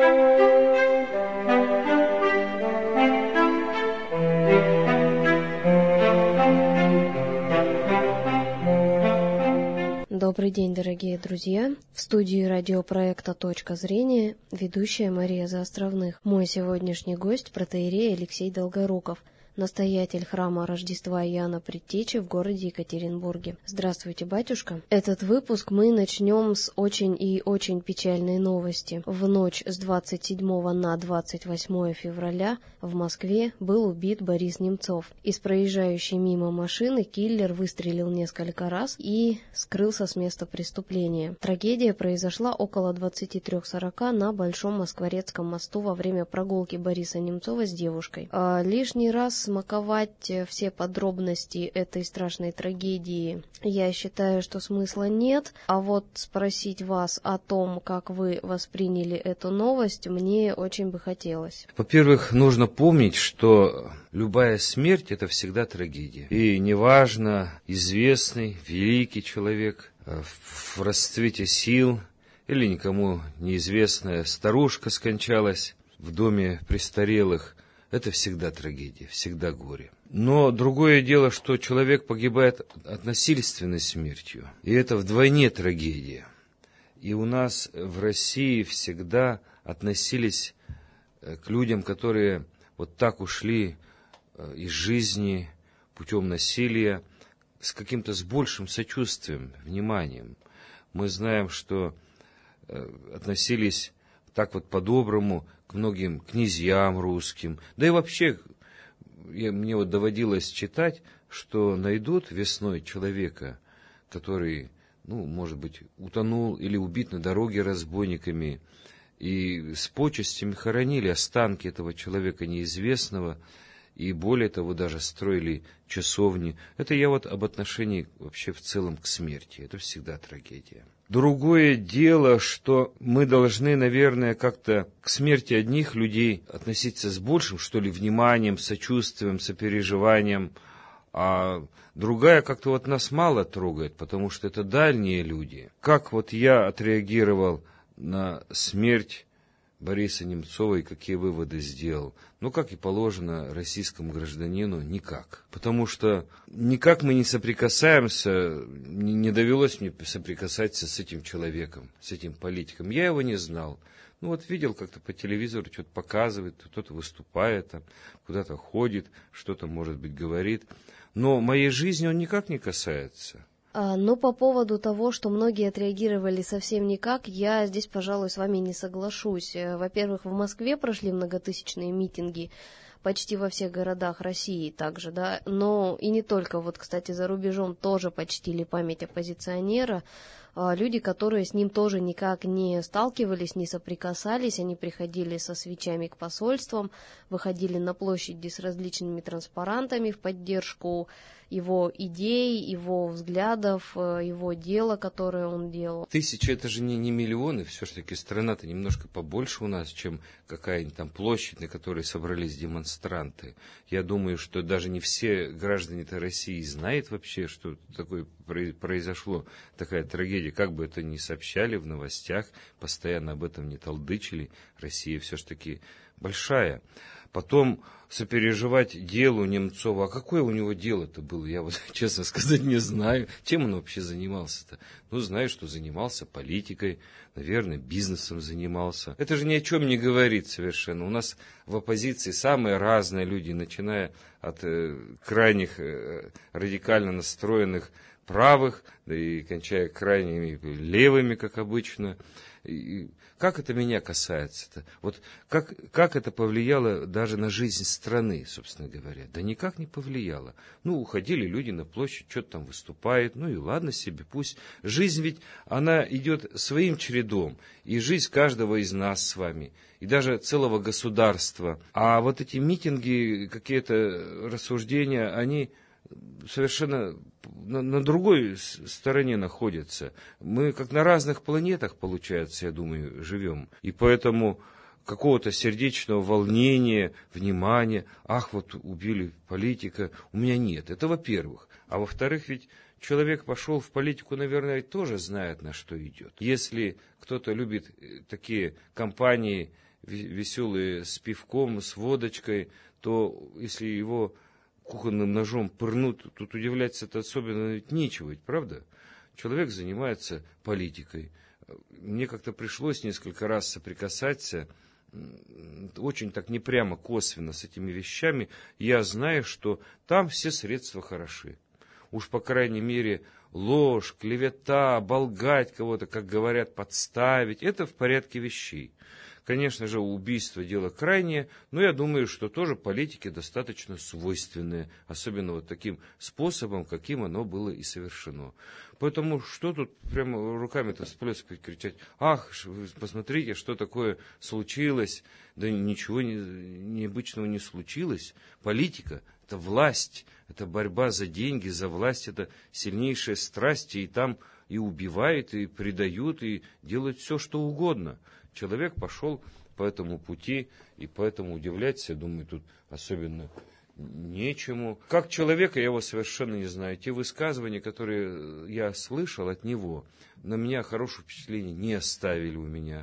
Добрый день, дорогие друзья! В студии радиопроекта «Точка зрения» ведущая Мария Заостровных. Мой сегодняшний гость – протоиерей Алексей Долгоруков, настоятель храма Рождества Иоанна Предтечи в городе Екатеринбурге. Здравствуйте, батюшка! Этот выпуск мы начнем с очень печальной новости. В ночь с 27 на 28 февраля в Москве был убит Борис Немцов. Из проезжающей мимо машины киллер выстрелил несколько раз и скрылся с места преступления. Трагедия произошла около 23:40 на Большом Москворецком мосту во время прогулки Бориса Немцова с девушкой. Лишний раз смаковать все подробности этой страшной трагедии я считаю, что смысла нет, а вот спросить вас о том, как вы восприняли эту новость, мне очень бы хотелось. Во-первых, нужно помнить, что любая смерть – это всегда трагедия. И неважно, известный, великий человек, в расцвете сил или никому неизвестная старушка скончалась в доме престарелых, это всегда трагедия, всегда горе. Но другое дело, что человек погибает от насильственной смертью, и это вдвойне трагедия. И у нас в России всегда относились к людям, которые вот так ушли из жизни путем насилия, с каким-то с большим сочувствием, вниманием. Мы знаем, что относились так вот по-доброму к многим князьям русским. Да и вообще, мне вот доводилось читать, что найдут весной человека, который, может быть, утонул или убит на дороге разбойниками, и с почестями хоронили останки этого человека неизвестного, и более того, даже строили часовни. Это я вот об отношении вообще в целом к смерти. Это всегда трагедия. Другое дело, что мы должны, наверное, как-то к смерти одних людей относиться с большим, что ли, вниманием, сочувствием, сопереживанием, а другая как-то вот нас мало трогает, потому что это дальние люди. Как вот я отреагировал на смерть Бориса Немцова и какие выводы сделал? Как и положено российскому гражданину, никак. Потому что никак мы не соприкасаемся, не довелось мне соприкасаться с этим человеком, с этим политиком. Я его не знал. Видел как-то по телевизору, что-то показывает, кто-то выступает, там, куда-то ходит, что-то, может быть, говорит. Но моей жизни он никак не касается. По поводу того, что многие отреагировали совсем никак, я здесь, пожалуй, с вами не соглашусь. Во-первых, в Москве прошли многотысячные митинги, почти во всех городах России также, да, но и не только, кстати, за рубежом тоже почтили память оппозиционера. Люди, которые с ним тоже никак не сталкивались, не соприкасались, они приходили со свечами к посольствам, выходили на площади с различными транспарантами в поддержку его идей, его взглядов, его дела, которое он делал. Тысячи — это же не миллионы, все-таки страна-то немножко побольше у нас, чем какая-нибудь там площадь, на которой собрались демонстранты. Я думаю, что даже не все граждане-то России знают вообще, что такое произошло, такая трагедия. Как бы это ни сообщали в новостях, постоянно об этом не толдычили, Россия все-таки большая. Потом сопереживать делу Немцова. А какое у него дело-то было? Я честно сказать, не знаю. Чем он вообще занимался-то? Знаю, что занимался политикой, наверное, бизнесом занимался. Это же ни о чем не говорит совершенно. У нас в оппозиции самые разные люди, начиная от крайних радикально настроенных правых, да и кончая крайними левыми, как обычно. И как это меня касается-то? Как это повлияло даже на жизнь страны, собственно говоря? Да никак не повлияло. Уходили люди на площадь, что-то там выступает, и ладно себе, пусть. Жизнь ведь, она идет своим чередом, и жизнь каждого из нас с вами, и даже целого государства. А эти митинги, какие-то рассуждения, они совершенно на другой стороне находятся. Мы как на разных планетах, получается, я думаю, живем. И поэтому какого-то сердечного волнения, внимания, убили политика, у меня нет. Это во-первых. А во-вторых, ведь человек пошел в политику, наверное, ведь тоже знает, на что идет. Если кто-то любит такие кампании веселые с пивком, с водочкой, то если его кухонным ножом пырнут, тут удивляться-то особенно ведь нечего, ведь, правда? Человек занимается политикой. Мне как-то пришлось несколько раз соприкасаться, очень так непрямо, косвенно с этими вещами. Я знаю, что там все средства хороши. Уж, по крайней мере, ложь, клевета, оболгать кого-то, как говорят, подставить, это в порядке вещей. Конечно же, убийство – дело крайнее, но я думаю, что тоже политике достаточно свойственное, особенно вот таким способом, каким оно было и совершено. Поэтому что тут прямо руками-то всплескивать, кричать: ах, посмотрите, что такое случилось. Да ничего необычного не случилось. Политика – это власть, это борьба за деньги, за власть, это сильнейшая страсть, и там и убивают, и предают, и делают все, что угодно. Человек пошел по этому пути, и поэтому удивляться, я думаю, тут особенно нечему. Как человека я его совершенно не знаю. Те высказывания, которые я слышал от него, на меня хорошего впечатления не оставили у меня.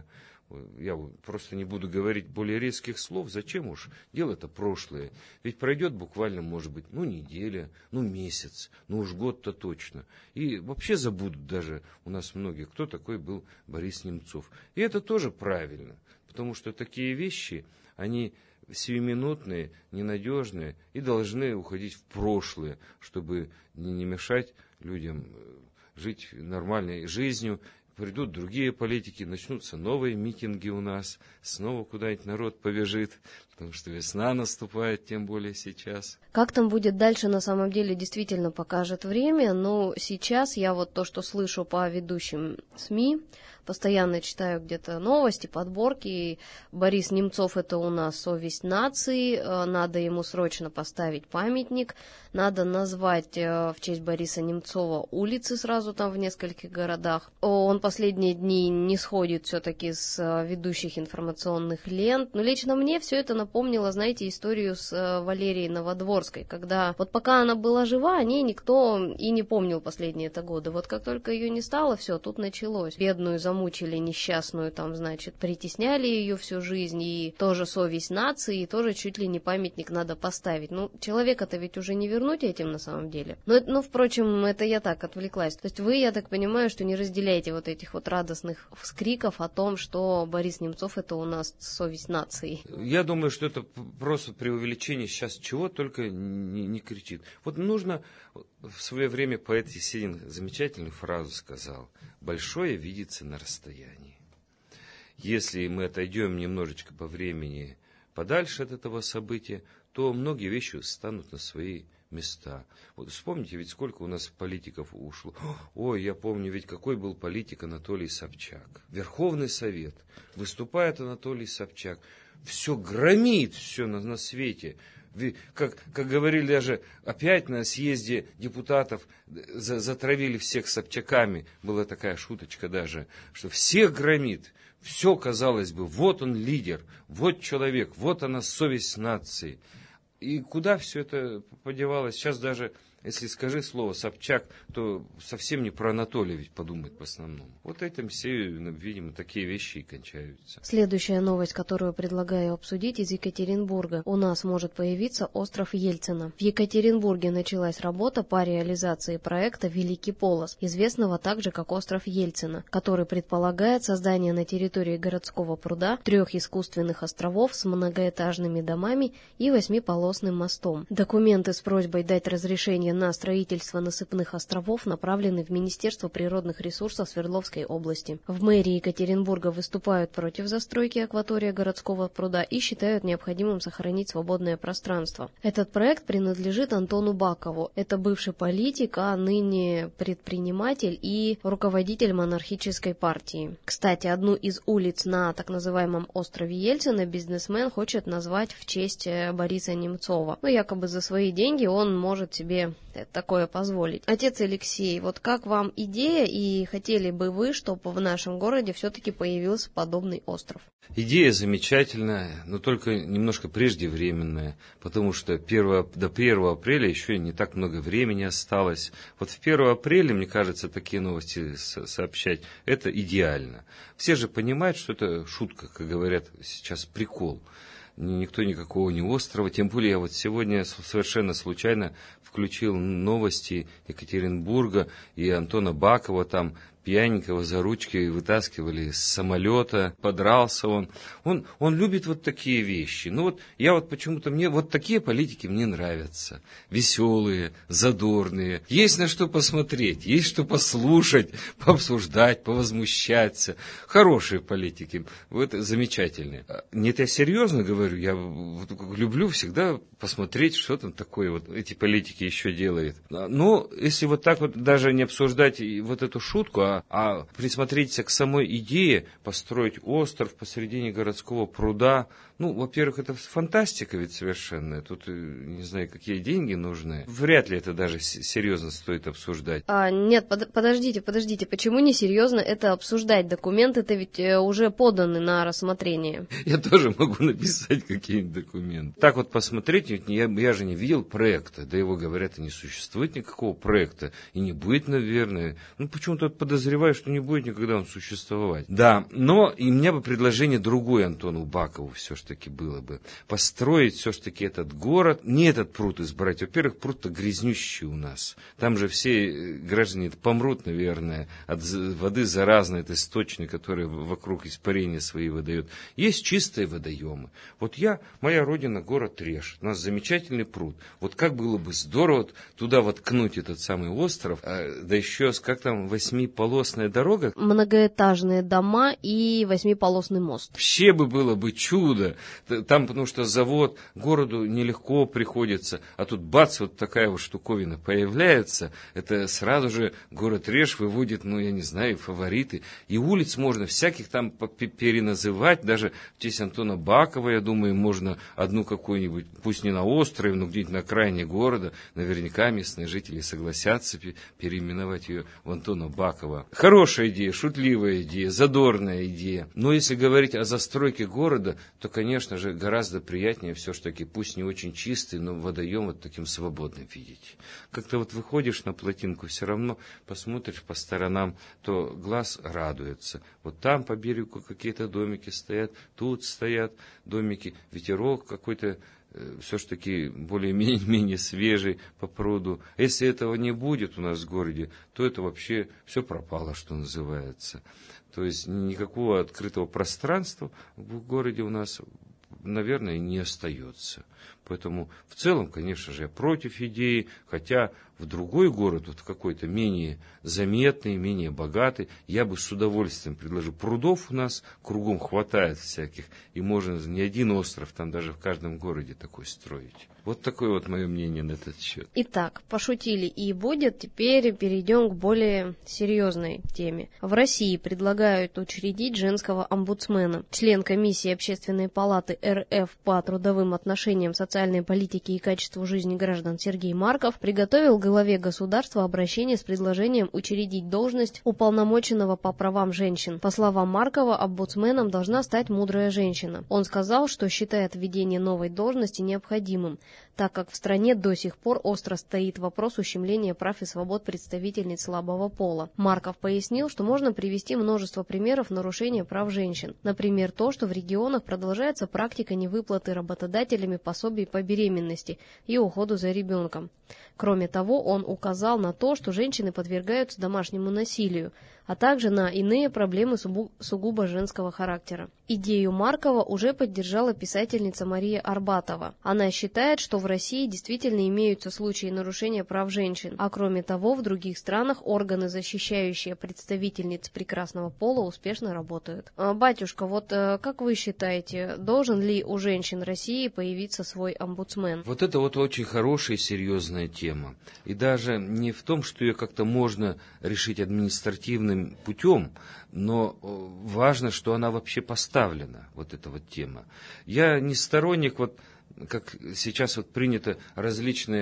Я просто не буду говорить более резких слов. Зачем уж? Дело-то прошлое. Ведь пройдет буквально, может быть, неделя, месяц, уж год-то точно. И вообще забудут даже у нас многие, кто такой был Борис Немцов. И это тоже правильно, потому что такие вещи, они сиюминутные, ненадежные и должны уходить в прошлое, чтобы не мешать людям жить нормальной жизнью. Придут другие политики, начнутся новые митинги у нас, снова куда-нибудь народ побежит, потому что весна наступает, тем более сейчас. Как там будет дальше, на самом деле, действительно покажет время, но сейчас я вот то, что слышу по ведущим СМИ, постоянно читаю где-то новости, подборки. Борис Немцов — это у нас совесть нации, надо ему срочно поставить памятник, надо назвать в честь Бориса Немцова улицы сразу там в нескольких городах. Он последние дни не сходит все-таки с ведущих информационных лент. Но лично мне все это напомнило, знаете, историю с Валерией Новодворской, когда вот пока она была жива, о ней никто и не помнил последние годы. Вот как только ее не стало, все, тут началось. Бедную замучили, несчастную, там, значит, притесняли ее всю жизнь, и тоже совесть нации, и тоже чуть ли не памятник надо поставить. Человека-то ведь уже не вернуть этим на самом деле. Но, впрочем, это я так отвлеклась. То есть вы, я так понимаю, что не разделяете вот этих вот радостных вскриков о том, что Борис Немцов — это у нас совесть нации. Я думаю, что это просто преувеличение сейчас чего только не кричит. Вот нужно, в свое время поэт Есенин замечательную фразу сказал: «Большое видится на расстоянии». Если мы отойдем немножечко по времени подальше от этого события, то многие вещи станут на свои места. Вот вспомните, ведь сколько у нас политиков ушло. Ой, я помню, ведь какой был политик Анатолий Собчак. Верховный Совет. Выступает Анатолий Собчак. Все громит, все на свете. Как говорили даже опять на съезде депутатов, затравили всех собчаками. Была такая шуточка даже, что всех громит. Все, казалось бы, вот он лидер, вот человек, вот она совесть нации. И куда все это подевалось? Сейчас даже, если скажи слово Собчак, то совсем не про Анатолия ведь подумает в основном. Вот этим все, видимо, такие вещи и кончаются. Следующая новость, которую предлагаю обсудить, из Екатеринбурга. У нас может появиться остров Ельцина. В Екатеринбурге началась работа по реализации проекта «Великий Полос», известного также как остров Ельцина, который предполагает создание на территории городского пруда 3 искусственных островов с многоэтажными домами и 8-полосным мостом. Документы с просьбой дать разрешение на строительство насыпных островов направлены в Министерство природных ресурсов Свердловской области. В мэрии Екатеринбурга выступают против застройки акватории городского пруда и считают необходимым сохранить свободное пространство. Этот проект принадлежит Антону Бакову. Это бывший политик, а ныне предприниматель и руководитель монархической партии. Кстати, одну из улиц на так называемом острове Ельцина бизнесмен хочет назвать в честь Бориса Немцова. Якобы за свои деньги он может себе такое позволить. Отец Алексей, вот как вам идея, и хотели бы вы, чтобы в нашем городе все-таки появился подобный остров? Идея замечательная, но только немножко преждевременная, потому что до 1 апреля еще не так много времени осталось. Вот в 1 апреля, мне кажется, такие новости сообщать, это идеально. Все же понимают, что это шутка, как говорят сейчас, прикол. Никто никакого не острова, тем более я вот сегодня совершенно случайно включил новости Екатеринбурга и Антона Бакова, там пьяненького за ручки вытаскивали с самолета, подрался он. Он любит вот такие вещи. Ну вот я вот почему-то, мне вот такие политики мне нравятся. Веселые, задорные. Есть на что посмотреть, есть что послушать, пообсуждать, повозмущаться. Хорошие политики, вот замечательные. Нет, я серьезно говорю, я вот люблю всегда посмотреть, что там такое вот эти политики еще делают. Но если вот так вот даже не обсуждать вот эту шутку, а присмотреться к самой идее построить остров посредине городского пруда. Ну, во-первых, это фантастика ведь совершенная. Тут не знаю, какие деньги нужны. Вряд ли это даже серьезно стоит обсуждать. Нет, подождите. Почему не серьезно это обсуждать? Документы-то ведь уже поданы на рассмотрение. Я тоже могу написать какие-нибудь документы. Так вот посмотреть, я же не видел проекта. Да его, говорят, и не существует никакого проекта. И не будет, наверное. Ну, почему-то подозреваю, что не будет никогда он существовать. Да, но и у меня бы предложение другое Антону Бакову все-таки было бы. Построить все-таки этот город, не этот пруд избрать. Во-первых, пруд-то грязнющий у нас. Там же все граждане помрут, наверное, от воды заразной, от источника, который вокруг испарения свои выдает. Есть чистые водоемы. Вот моя родина, город Реж. У нас замечательный пруд. Вот как было бы здорово туда воткнуть этот самый остров, да еще как там 8-полосная дорога. Многоэтажные дома и 8-полосный мост. Вообще было бы чудо. Там, потому что завод городу нелегко приходится, а тут бац, вот такая вот штуковина появляется. Это сразу же город Реж выводит, я не знаю, фавориты. И улиц можно всяких там переназывать, даже в честь Антона Бакова, я думаю, можно одну какую-нибудь, пусть не на острове, но где-нибудь на окраине города, наверняка местные жители согласятся переименовать ее в Антона Бакова. Хорошая идея, шутливая идея, задорная идея. Но если говорить о застройке города, то, конечно же, гораздо приятнее все-таки, пусть не очень чистый, но водоем вот таким свободным видеть. Как-то вот выходишь на плотинку, все равно посмотришь по сторонам, то глаз радуется. Вот там по берегу какие-то домики стоят, тут стоят домики, ветерок какой-то, все-таки более-менее свежий по пруду. Если этого не будет у нас в городе, то это вообще все пропало, что называется. То есть никакого открытого пространства в городе у нас, наверное, не остается. Поэтому в целом, конечно же, я против идеи, хотя в другой город, вот какой-то менее заметный, менее богатый, я бы с удовольствием предложил. Прудов у нас кругом хватает всяких, и можно не один остров, там даже в каждом городе такой строить. Вот такое вот мое мнение на этот счет. Итак, пошутили и будет, теперь перейдем к более серьезной теме. В России предлагают учредить женского омбудсмена. Член комиссии Общественной палаты РФ по трудовым отношениям, социальной политике и качеству жизни граждан Сергей Марков приготовил главе государства обращение с предложением учредить должность уполномоченного по правам женщин. По словам Маркова, омбудсменом должна стать мудрая женщина. Он сказал, что считает введение новой должности необходимым, так как в стране до сих пор остро стоит вопрос ущемления прав и свобод представительниц слабого пола. Марков пояснил, что можно привести множество примеров нарушения прав женщин. Например, то, что в регионах продолжается практика невыплаты работодателями пособий по беременности и уходу за ребенком. Кроме того, он указал на то, что женщины подвергаются домашнему насилию, а также на иные проблемы сугубо женского характера. Идею Маркова уже поддержала писательница Мария Арбатова. Она считает, что в России действительно имеются случаи нарушения прав женщин, а кроме того, в других странах органы, защищающие представительниц прекрасного пола, успешно работают. Батюшка, вот как вы считаете, должен ли у женщин России появиться свой омбудсмен? Вот это вот очень хорошая и серьезная тема. И даже не в том, что ее как-то можно решить административным путем, но важно, что она вообще поставлена, вот эта вот тема. Я не сторонник, вот как сейчас вот принято различные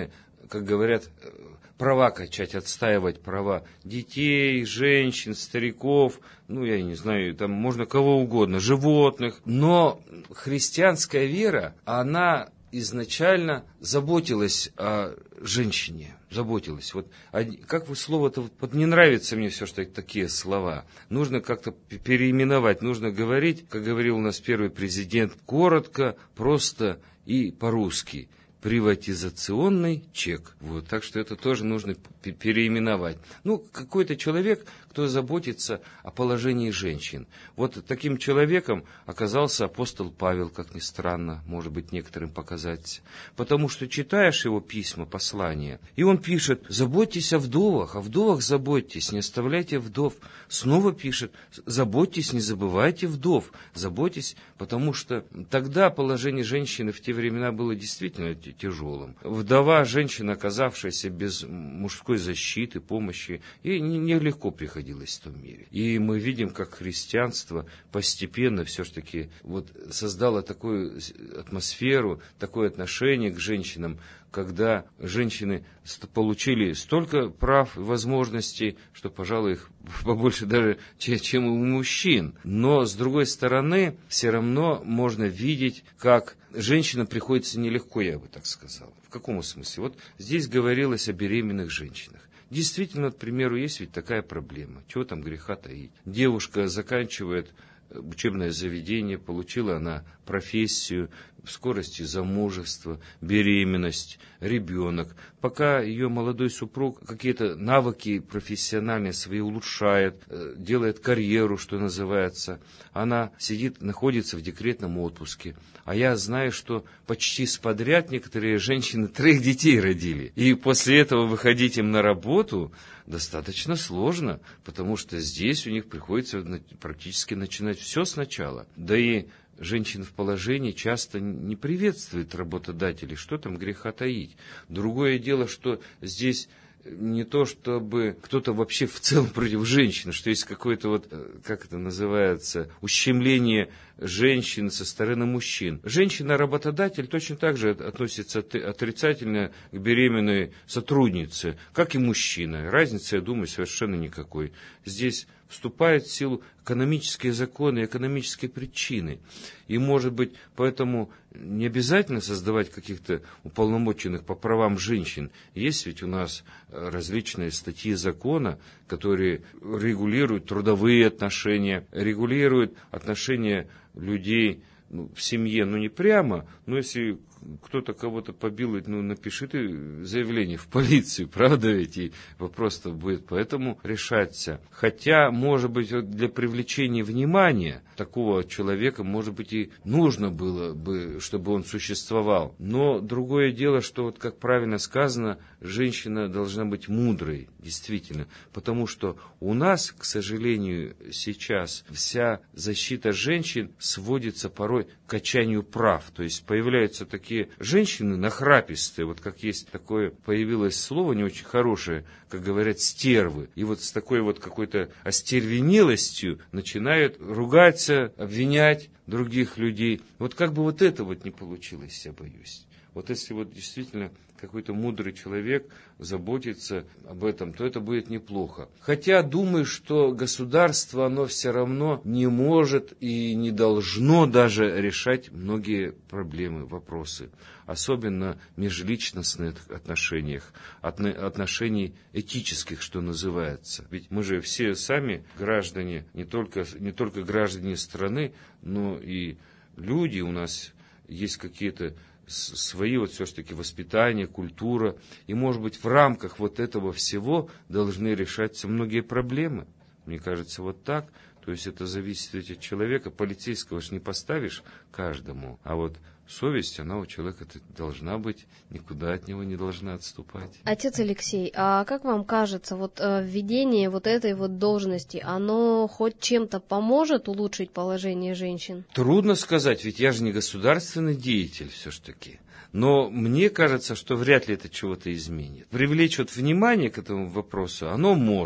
как говорят, права качать, отстаивать права детей, женщин, стариков, я не знаю, там можно кого угодно, животных. Но христианская вера, она изначально заботилась о женщине, заботилась. Вот, как вы слово-то, вот не нравится мне все, что такие слова. Нужно как-то переименовать, нужно говорить, как говорил у нас первый президент, коротко, просто и по-русски. Приватизационный чек. Вот, так что это тоже нужно переименовать. Какой-то человек, кто заботится о положении женщин. Вот таким человеком оказался апостол Павел, как ни странно, может быть, некоторым показать. Потому что читаешь его письма, послания, и он пишет: заботьтесь о вдовах заботьтесь, не оставляйте вдов. Снова пишет: заботьтесь, не забывайте вдов, заботьтесь, потому что тогда положение женщины в те времена было действительно тяжелым. Вдова, женщина, оказавшаяся без мужской защиты, помощи, ей нелегко приходилось в том мире. И мы видим, как христианство постепенно все-таки создало такую атмосферу, такое отношение к женщинам, когда женщины получили столько прав и возможностей, что, пожалуй, их побольше даже, чем у мужчин. Но, с другой стороны, все равно можно видеть, как женщинам приходится нелегко, я бы так сказал. В каком смысле? Вот здесь говорилось о беременных женщинах. Действительно, к примеру, есть ведь такая проблема. Чего там греха таить? Девушка заканчивает учебное заведение, получила она профессию, в скорости замужество, беременность, ребенок. Пока ее молодой супруг какие-то навыки профессиональные свои улучшает, делает карьеру, что называется, она сидит, находится в декретном отпуске. А я знаю, что почти сподряд некоторые женщины 3 детей родили. И после этого выходить им на работу достаточно сложно, потому что здесь у них приходится практически начинать все сначала. Да и женщин в положении часто не приветствуют работодателей. Что там греха таить? Другое дело, что здесь не то, чтобы кто-то вообще в целом против женщины, что есть какое-то как это называется, ущемление женщин со стороны мужчин. Женщина-работодатель точно так же относится отрицательно к беременной сотруднице, как и мужчина. Разницы, я думаю, совершенно никакой. Здесь вступают в силу экономические законы, экономические причины. И, может быть, поэтому не обязательно создавать каких-то уполномоченных по правам женщин. Есть ведь у нас различные статьи закона, которые регулируют трудовые отношения, регулируют отношения людей в семье, не прямо, но если кто-то кого-то побил, напиши ты заявление в полицию, правда ведь, и вопрос-то будет поэтому решаться. Хотя, может быть, для привлечения внимания такого человека, может быть, и нужно было бы, чтобы он существовал. Но другое дело, что, как правильно сказано, женщина должна быть мудрой, действительно, потому что у нас, к сожалению, сейчас вся защита женщин сводится порой к качанию прав, то есть появляются такие женщины нахрапистые, как есть такое, появилось слово не очень хорошее, как говорят, стервы. И с такой какой-то остервенелостью начинают ругаться, обвинять других людей. Как бы это не получилось, я боюсь. Если действительно какой-то мудрый человек заботится об этом, то это будет неплохо. Хотя думаю, что государство, оно все равно не может и не должно даже решать многие проблемы, вопросы. Особенно в межличностных отношениях, отношений этических, что называется. Ведь мы же все сами граждане, не только граждане страны, но и люди, у нас есть какие-то свои все-таки воспитание, культура. И, может быть, в рамках этого всего должны решаться многие проблемы. Мне кажется, так. То есть это зависит от человека. Полицейского ж не поставишь каждому. А совесть, она у человека должна быть, никуда от него не должна отступать. Отец Алексей, а как вам кажется, введение этой должности, оно хоть чем-то поможет улучшить положение женщин? Трудно сказать, ведь я же не государственный деятель все-таки. Но мне кажется, что вряд ли это чего-то изменит. Привлечь внимание к этому вопросу оно может.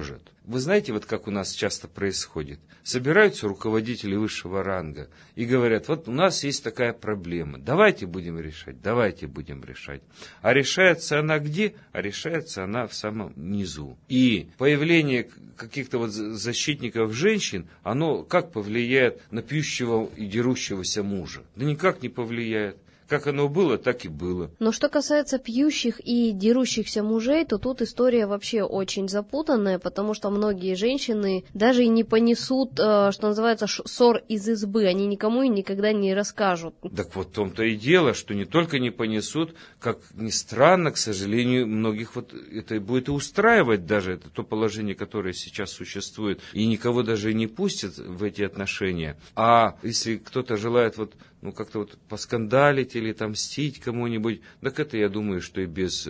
Вы знаете, вот как у нас часто происходит? Собираются руководители высшего ранга и говорят, вот у нас есть такая проблема, давайте будем решать, давайте будем решать. А решается она где? А решается она в самом низу. И появление каких-то вот защитников женщин, оно как повлияет на пьющего и дерущегося мужа? Да никак не повлияет. Как оно было, так и было. Но что касается пьющих и дерущихся мужей, то тут история вообще очень запутанная, потому что многие женщины даже и не понесут, что называется, ссор из избы. Они никому и никогда не расскажут. Так вот в том-то и дело, что не только не понесут, как ни странно, к сожалению, многих вот это будет и устраивать даже, это то положение, которое сейчас существует, и никого даже не пустят в эти отношения. А если кто-то желает вот как-то вот поскандалить или там мстить кому-нибудь, так это, я думаю, что и без...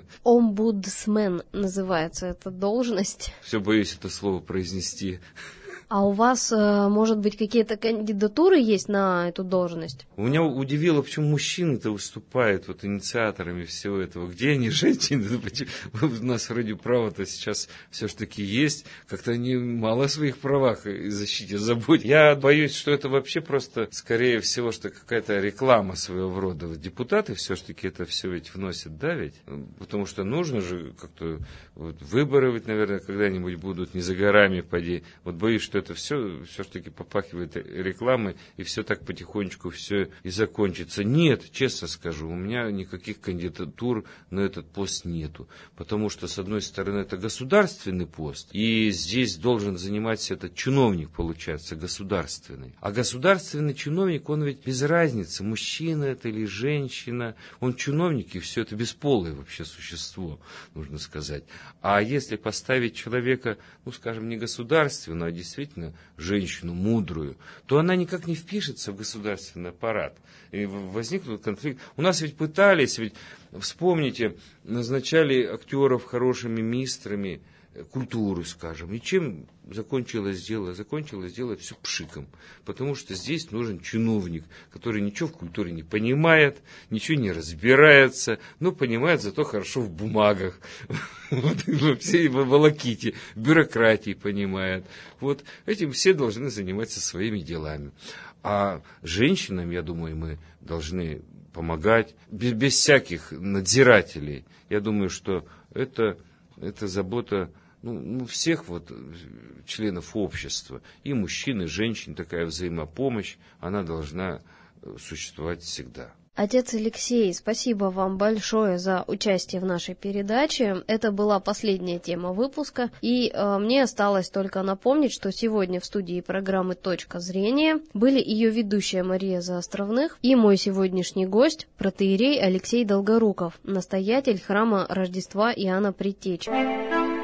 Омбудсмен называется эта должность. Все боюсь это слово произнести. А у вас, может быть, какие-то кандидатуры есть на эту должность? У меня удивило, почему мужчины-то выступают вот инициаторами всего этого. Где они, женщины? У нас вроде права-то сейчас все-таки есть. Как-то они мало о своих правах и защите заботятся. Я боюсь, что это вообще просто, скорее всего, что какая-то реклама своего рода. Депутаты все-таки это все ведь вносят, да ведь? Потому что нужно же как-то... выборы ведь, наверное, когда-нибудь будут, не за горами, поди. Вот боюсь, что это все-таки попахивает рекламой, и все так потихонечку все и закончится. Нет, честно скажу, у меня никаких кандидатур на этот пост нету. Потому что, с одной стороны, это государственный пост, и здесь должен заниматься этот чиновник, получается, государственный. А государственный чиновник, он ведь без разницы, мужчина это или женщина, он чиновник, и все это бесполое вообще существо, нужно сказать. А если поставить человека, скажем, не государственного, а действительно женщину мудрую, то она никак не впишется в государственный аппарат. И возникнут конфликт. У нас ведь пытались, вспомните, назначали актеров хорошими министрами культуры, скажем. И чем закончилось дело? Закончилось дело все пшиком. Потому что здесь нужен чиновник, который ничего в культуре не понимает, ничего не разбирается, но понимает зато хорошо в бумагах. Во всей волоките, в бюрократии понимает. Вот этим все должны заниматься своими делами. А женщинам, я думаю, мы должны помогать без всяких надзирателей. Я думаю, что это забота всех членов общества, и мужчин, и женщин, такая взаимопомощь, она должна существовать всегда. Отец Алексей, спасибо вам большое за участие в нашей передаче. Это была последняя тема выпуска, и мне осталось только напомнить, что сегодня в студии программы «Точка зрения» были ее ведущая Мария Заостровных и мой сегодняшний гость, протоиерей Алексей Долгоруков, настоятель храма Рождества Иоанна Предтечи.